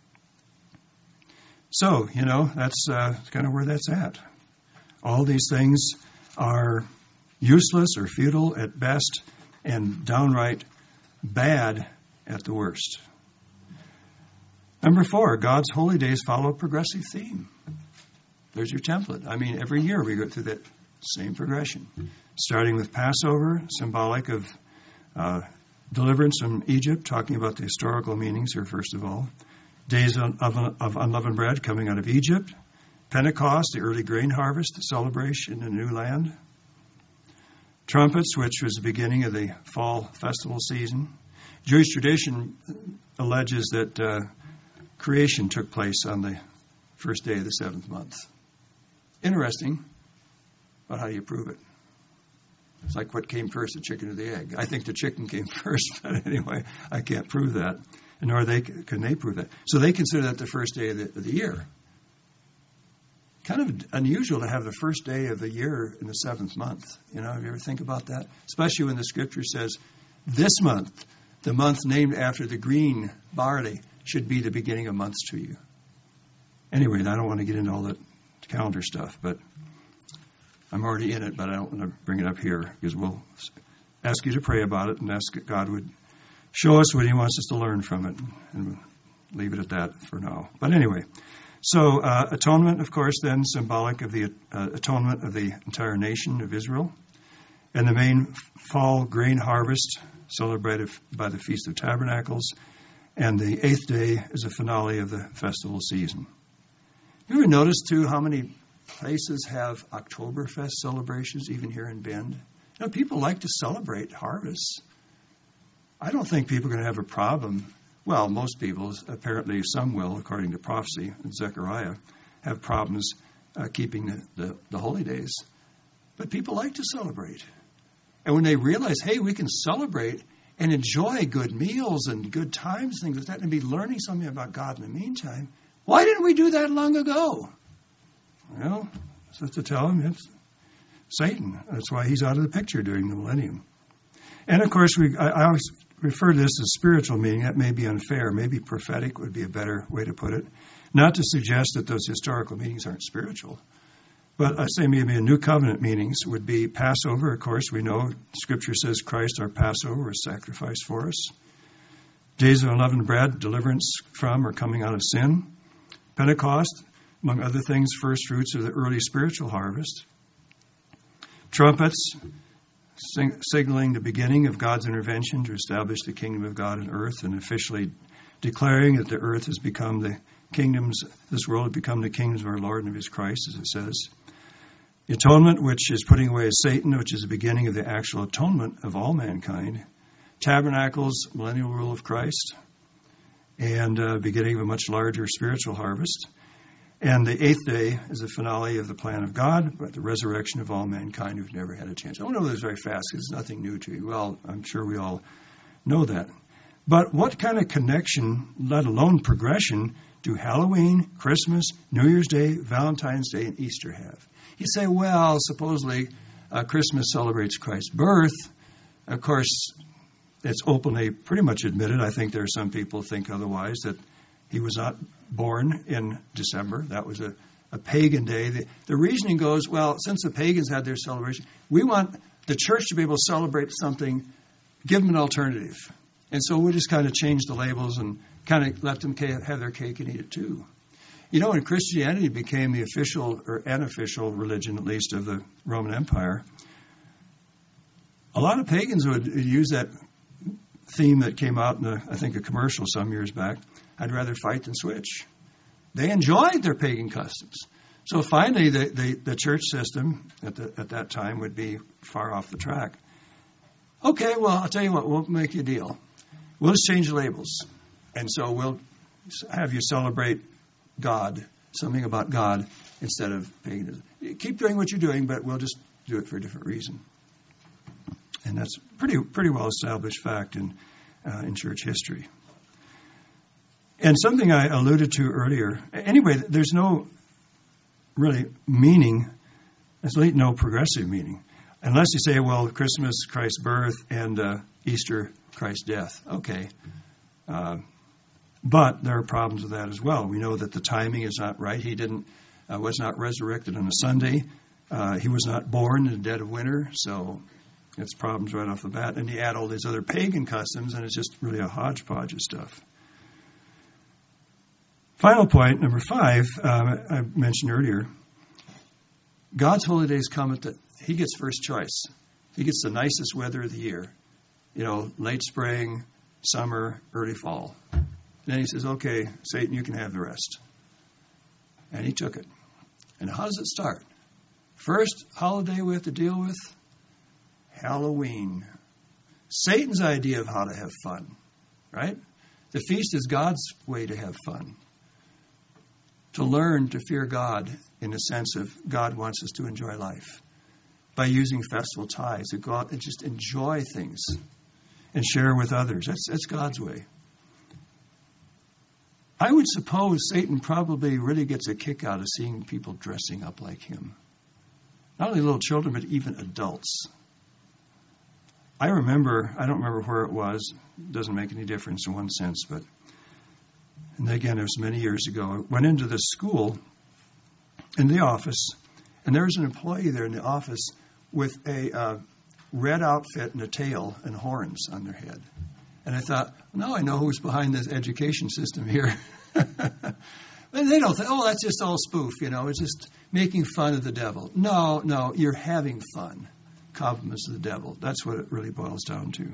Speaker 1: So, that's kind of where that's at. All these things are useless or futile at best and downright bad at the worst. Number 4, God's holy days follow a progressive theme. There's your template. Every year we go through that same progression. Starting with Passover, symbolic of deliverance from Egypt, talking about the historical meanings here first of all. Days of unleavened bread coming out of Egypt. Pentecost, the early grain harvest, the celebration in the new land. Trumpets, which was the beginning of the fall festival season. Jewish tradition alleges that creation took place on the first day of the 7th month. Interesting, but how do you prove it? It's like what came first, the chicken or the egg? I think the chicken came first, but anyway, I can't prove that, nor can they prove that. So they consider that the first day of the year. Kind of unusual to have the first day of the year in the 7th month. Have you ever think about that? Especially when the Scripture says, this month, the month named after the green barley, should be the beginning of months to you. Anyway, I don't want to get into all that calendar stuff, but I'm already in it, but I don't want to bring it up here because we'll ask you to pray about it and ask that God would show us what He wants us to learn from it, and we'll leave it at that for now. But anyway, So atonement, of course, then symbolic of the atonement of the entire nation of Israel. And the main fall grain harvest celebrated by the Feast of Tabernacles. And the 8th day is a finale of the festival season. You ever notice, too, how many places have Oktoberfest celebrations, even here in Bend? You know, people like to celebrate harvests. I don't think people are going to have a problem. Well, most people, apparently some will, according to prophecy in Zechariah, have problems keeping the holy days. But people like to celebrate. And when they realize, hey, we can celebrate and enjoy good meals and good times, things like that, and be learning something about God in the meantime, why didn't we do that long ago? Well, so to tell him, it's Satan. That's why he's out of the picture during the millennium. And, of course, I always refer to this as spiritual meaning. That may be unfair. Maybe prophetic would be a better way to put it. Not to suggest that those historical meanings aren't spiritual. But I say maybe a new covenant meanings would be Passover. Of course, we know Scripture says Christ, our Passover, is sacrificed for us. Days of unleavened bread, deliverance from or coming out of sin. Pentecost, among other things, first fruits of the early spiritual harvest. Trumpets, signaling the beginning of God's intervention to establish the kingdom of God on earth and officially declaring that the earth has become the kingdoms, this world has become the kingdoms of our Lord and of his Christ, as it says. The atonement, which is putting away Satan, which is the beginning of the actual atonement of all mankind. Tabernacles, millennial rule of Christ, and beginning of a much larger spiritual harvest. And the 8th day is the finale of the plan of God, but the resurrection of all mankind who've never had a chance. I won't go over this very fast because it's nothing new to you. Well, I'm sure we all know that. But what kind of connection, let alone progression, do Halloween, Christmas, New Year's Day, Valentine's Day, and Easter have? You say, well, supposedly Christmas celebrates Christ's birth. Of course, it's openly pretty much admitted. I think there are some people who think otherwise, that he was not born in December. That was a pagan day. The reasoning goes, well, since the pagans had their celebration, we want the church to be able to celebrate something, give them an alternative. And so we'll just kind of change the labels and kind of let them have their cake and eat it too. You know, when Christianity became the official or unofficial religion, at least, of the Roman Empire, a lot of pagans would use that theme that came out in, I think, a commercial some years back. I'd rather fight than switch. They enjoyed their pagan customs. So finally, the church system at that time would be far off the track. Okay, well, I'll tell you what, we'll make you a deal. We'll just change the labels. And so we'll have you celebrate God, something about God, instead of paganism. Keep doing what you're doing, but we'll just do it for a different reason. And that's pretty well established fact in church history. And something I alluded to earlier. Anyway, there's no really meaning. There's no progressive meaning. Unless you say, well, Christmas, Christ's birth, and Easter, Christ's death. Okay. But there are problems with that as well. We know that the timing is not right. He was not resurrected on a Sunday. He was not born in the dead of winter. So it's problems right off the bat. And you add all these other pagan customs, and it's just really a hodgepodge of stuff. Final point, number 5, I mentioned earlier. God's holy days come at he gets first choice. He gets the nicest weather of the year. You know, late spring, summer, early fall. Then he says, okay, Satan, you can have the rest. And he took it. And how does it start? First holiday we have to deal with, Halloween. Satan's idea of how to have fun, right? The feast is God's way to have fun. To learn to fear God in the sense of God wants us to enjoy life by using festival ties, to go out and just enjoy things and share with others. That's God's way. I would suppose Satan probably really gets a kick out of seeing people dressing up like him. Not only little children, but even adults. I don't remember where it was. It doesn't make any difference in one sense, but and again, it was many years ago. I went into this school in the office, and there was an employee there in the office with a red outfit and a tail and horns on their head. And I thought, now I know who's behind this education system here. And they don't think, oh, that's just all spoof, it's just making fun of the devil. No, you're having fun. Compliments of the devil. That's what it really boils down to.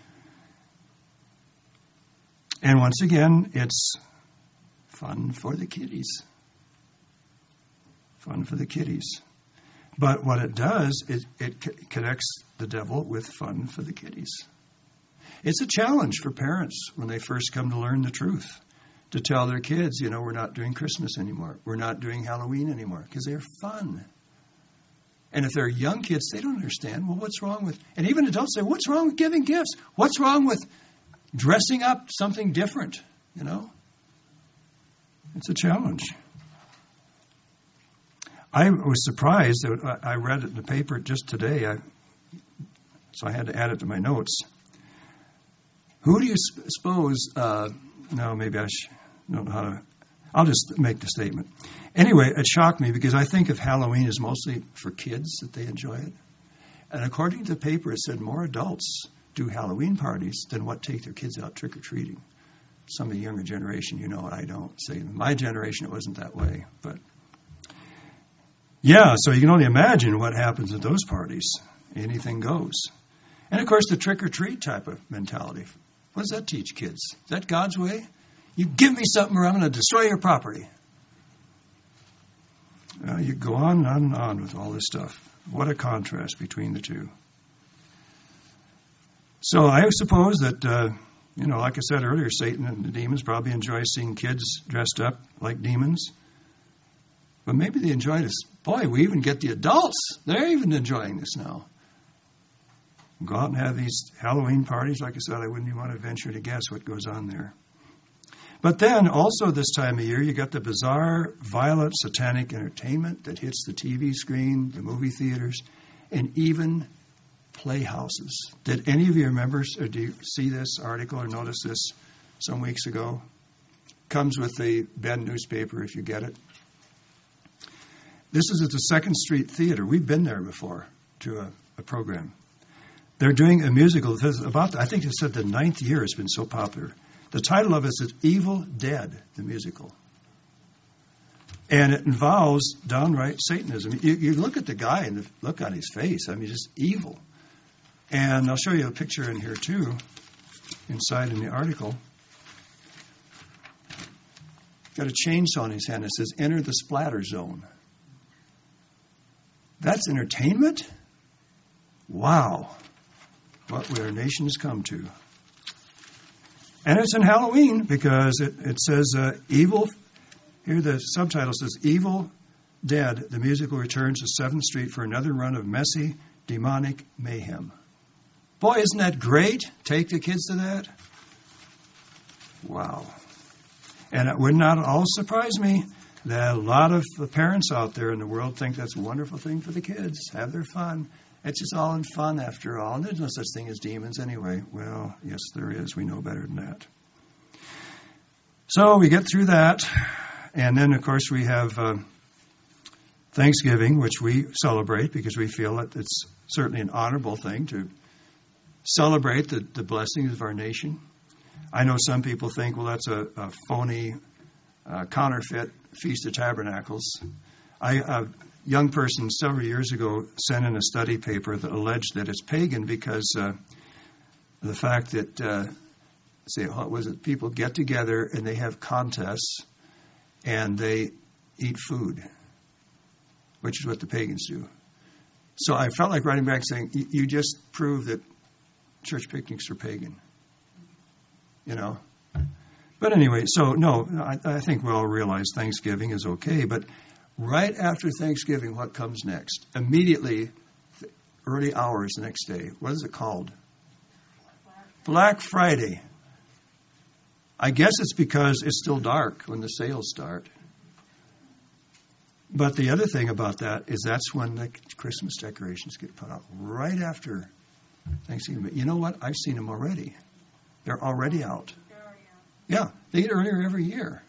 Speaker 1: And once again, it's fun for the kiddies. Fun for the kiddies. But what it does is it connects the devil with fun for the kiddies. It's a challenge for parents when they first come to learn the truth, to tell their kids, we're not doing Christmas anymore. We're not doing Halloween anymore, because they're fun. And if they're young kids, they don't understand, well, what's wrong with, and even adults say, what's wrong with giving gifts? What's wrong with dressing up something different, It's a challenge. I was surprised that I read it in the paper just today, so I had to add it to my notes. Who do you suppose, no, maybe I don't know how to, I'll just make the statement. Anyway, it shocked me because I think of Halloween as mostly for kids, that they enjoy it. And according to the paper, it said more adults do Halloween parties than what take their kids out trick-or-treating. Some of the younger generation, I don't. Say, in my generation, it wasn't that way. But yeah, so you can only imagine what happens at those parties. Anything goes. And, of course, the trick-or-treat type of mentality. What does that teach kids? Is that God's way? You give me something or I'm going to destroy your property. You go on and on with all this stuff. What a contrast between the two. So I suppose that, like I said earlier, Satan and the demons probably enjoy seeing kids dressed up like demons. But maybe they enjoy this. Boy, we even get the adults. They're even enjoying this now. Go out and have these Halloween parties. Like I said, I wouldn't even want to venture to guess what goes on there. But then also this time of year, you got the bizarre, violent, satanic entertainment that hits the TV screen, the movie theaters, and even playhouses. Did any of you remember, or do you see this article or notice this some weeks ago? Comes with the Bend newspaper if you get it. This is at the 2nd Street Theater. We've been there before to a program. They're doing a musical. I think they said the 9th year it's been so popular. The title of it is Evil Dead, the musical. And it involves downright Satanism. You look at the guy and the look on his face. Just evil. And I'll show you a picture in here, too, inside in the article. Got a chainsaw in his hand. It says, enter the splatter zone. That's entertainment? Wow. What our nation has come to. And it's in Halloween because it says evil. Here the subtitle says Evil Dead, the musical returns to 7th Street for another run of messy, demonic mayhem. Boy, isn't that great? Take the kids to that. Wow. And it would not all surprise me that a lot of the parents out there in the world think that's a wonderful thing for the kids. Have their fun. It's just all in fun after all. And there's no such thing as demons anyway. Well, yes, there is. We know better than that. So we get through that. And then, of course, we have Thanksgiving, which we celebrate because we feel that it's certainly an honorable thing to celebrate the blessings of our nation. I know some people think, well, that's a phony, counterfeit Feast of Tabernacles. A young person several years ago sent in a study paper that alleged that it's pagan because the fact that, people get together and they have contests and they eat food, which is what the pagans do. So I felt like writing back saying, you just proved that church picnics are pagan. But anyway, so no, I think we all realize Thanksgiving is okay, but right after Thanksgiving, what comes next? Immediately, early hours the next day. What is it called? Black Friday. I guess it's because it's still dark when the sales start. But the other thing about that is that's when the Christmas decorations get put out, right after Thanksgiving. But you know what? I've seen them already. They're already out. Yeah, they get earlier every year.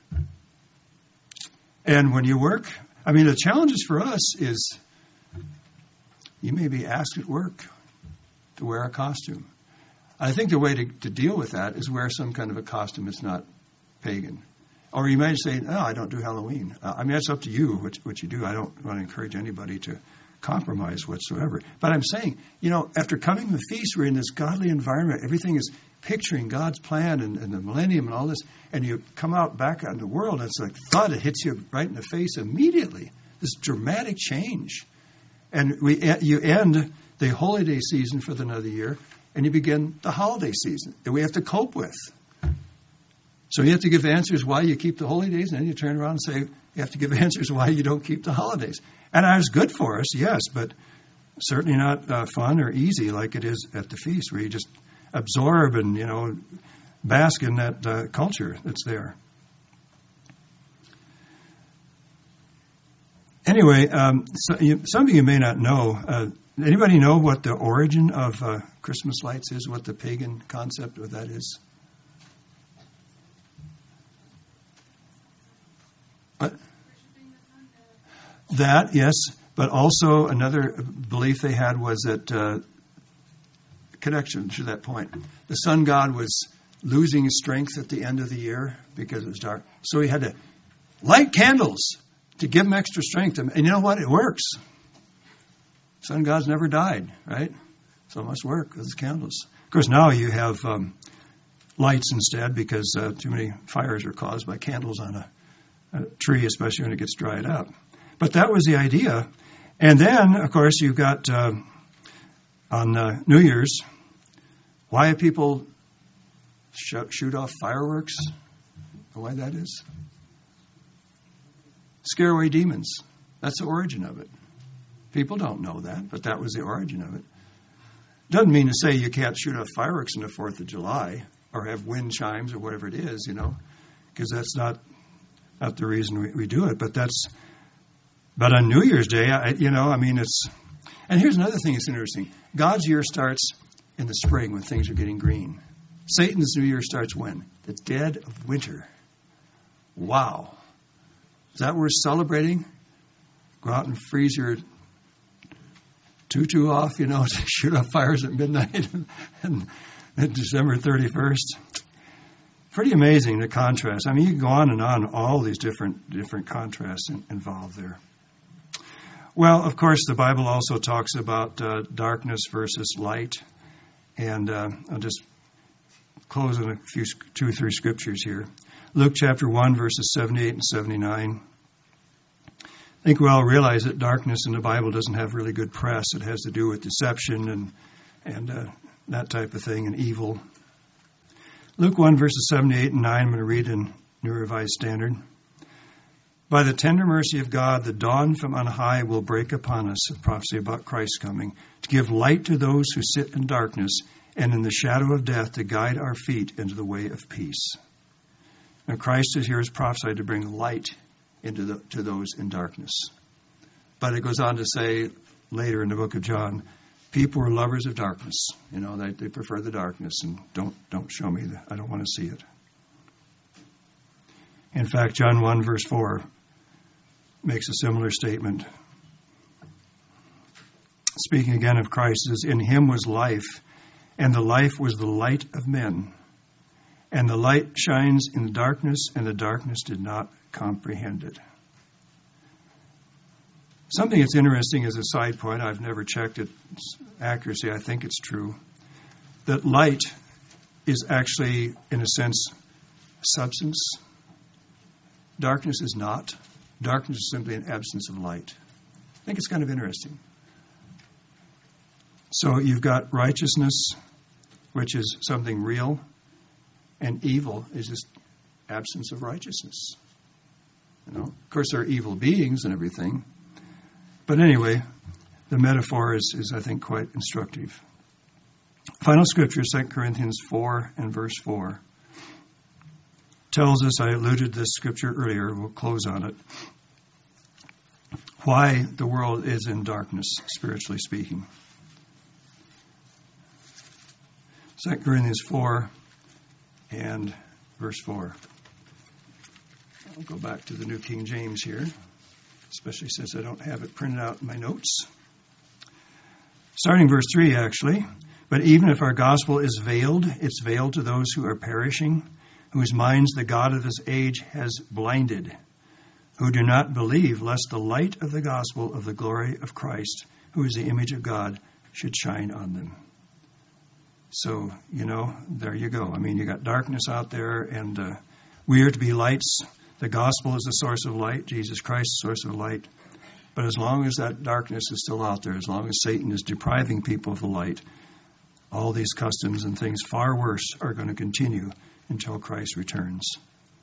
Speaker 1: And when you work, the challenges for us is you may be asked at work to wear a costume. I think the way to deal with that is wear some kind of a costume that's not pagan. Or you might say, no, I don't do Halloween. I mean, that's up to you what you do. I don't want to encourage anybody to compromise whatsoever. But I'm saying, after coming to the feast, we're in this godly environment. Everything is picturing God's plan and the millennium and all this. And you come out back out in the world, and it's like thud, it hits you right in the face immediately. This dramatic change. And you end the holiday season for another year, and you begin the holiday season that we have to cope with. So you have to give answers why you keep the holy days, and then you turn around and say you have to give answers why you don't keep the holidays. And it's good for us, yes, but certainly not fun or easy like it is at the feast, where you just absorb and, bask in that culture that's there. Anyway, some of you may not know. Anybody know what the origin of Christmas lights is, what the pagan concept of that is? What? That, yes, but also another belief they had was that connection to that point. The sun god was losing his strength at the end of the year because it was dark. So he had to light candles to give him extra strength. And you know what? It works. Sun god's never died, right? So it must work with his candles. Of course, now you have lights instead because too many fires are caused by candles on a tree, especially when it gets dried up. But that was the idea. And then, of course, you've got on New Year's, why people shoot off fireworks? Why that is? Scare away demons. That's the origin of it. People don't know that, but that was the origin of it. Doesn't mean to say you can't shoot off fireworks on the 4th of July or have wind chimes or whatever it is, because that's not the reason we do it. But on New Year's Day, it's. And here's another thing that's interesting. God's year starts in the spring when things are getting green. Satan's New Year starts when? The dead of winter. Wow. Is that worth celebrating? Go out and freeze your tutu off, to shoot off fires at midnight and December 31st. Pretty amazing, the contrast. I mean, you can go on and on, all these different contrasts involved there. Well, of course, the Bible also talks about darkness versus light. And I'll just close in two or three scriptures here. Luke chapter 1, verses 78 and 79. I think we all realize that darkness in the Bible doesn't have really good press. It has to do with deception and that type of thing, and evil. Luke 1, verses 78 and 9, I'm going to read in New Revised Standard. By the tender mercy of God, the dawn from on high will break upon us, a prophecy about Christ coming, to give light to those who sit in darkness and in the shadow of death, to guide our feet into the way of peace. Now Christ is here as prophesied to bring light to those in darkness. But it goes on to say later in the book of John, people are lovers of darkness. They prefer the darkness, and don't show me that. I don't want to see it. In fact, John 1, verse 4 makes a similar statement. Speaking again of Christ, it says, in him was life, and the life was the light of men. And the light shines in the darkness, and the darkness did not comprehend it. Something that's interesting as a side point, I've never checked its accuracy, I think it's true, that light is actually, in a sense, substance. Darkness is not. Darkness is simply an absence of light. I think it's kind of interesting. So you've got righteousness, which is something real, and evil is just absence of righteousness. Of course, there are evil beings and everything. But anyway, the metaphor is I think, quite instructive. Final scripture, 2 Corinthians 4 and verse 4, tells us, I alluded to this scripture earlier, we'll close on it, why the world is in darkness, spiritually speaking. 2 Corinthians 4 and verse 4. I'll go back to the New King James here, especially since I don't have it printed out in my notes. Starting verse 3, actually. But even if our gospel is veiled, it's veiled to those who are perishing, whose minds the God of this age has blinded, who do not believe, lest the light of the gospel of the glory of Christ, who is the image of God, should shine on them. So, there you go. I mean, you got darkness out there, and we are to be lights. The gospel is the source of light, Jesus Christ, the source of light. But as long as that darkness is still out there, as long as Satan is depriving people of the light, all these customs and things far worse are going to continue until Christ returns.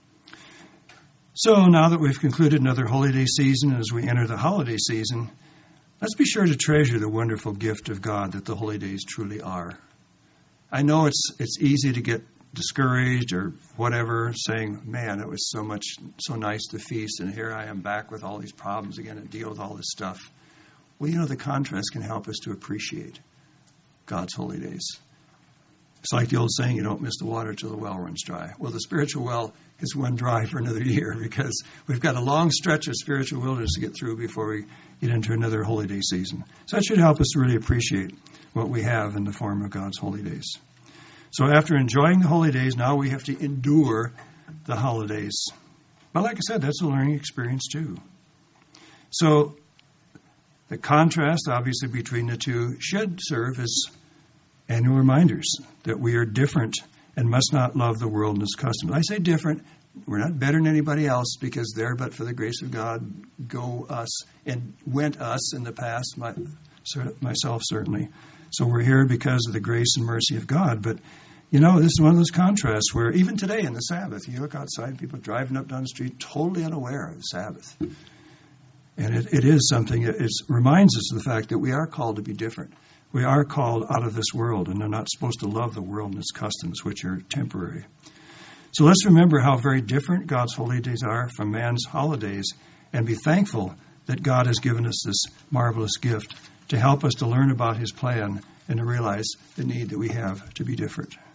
Speaker 1: So now that we've concluded another holy day season, as we enter the holiday season, let's be sure to treasure the wonderful gift of God that the holy days truly are. I know it's easy to get discouraged or whatever, saying, man, it was so nice to feast, and here I am back with all these problems again and deal with all this stuff. Well, the contrast can help us to appreciate God's holy days. It's like the old saying, you don't miss the water till the well runs dry. Well, the spiritual well has run dry for another year because we've got a long stretch of spiritual wilderness to get through before we get into another holy day season. So that should help us to really appreciate what we have in the form of God's holy days. So after enjoying the holy days, now we have to endure the holidays. But like I said, that's a learning experience too. So the contrast, obviously, between the two should serve as annual reminders that we are different and must not love the world and its customs. I say different. We're not better than anybody else because there, but for the grace of God, go us and went us in the past, myself certainly. So we're here because of the grace and mercy of God. But, this is one of those contrasts where even today in the Sabbath, you look outside, people driving up down the street totally unaware of the Sabbath. And it is something, it reminds us of the fact that we are called to be different. We are called out of this world, and they're not supposed to love the world and its customs, which are temporary. So let's remember how very different God's holy days are from man's holidays, and be thankful that God has given us this marvelous gift to help us to learn about his plan and to realize the need that we have to be different.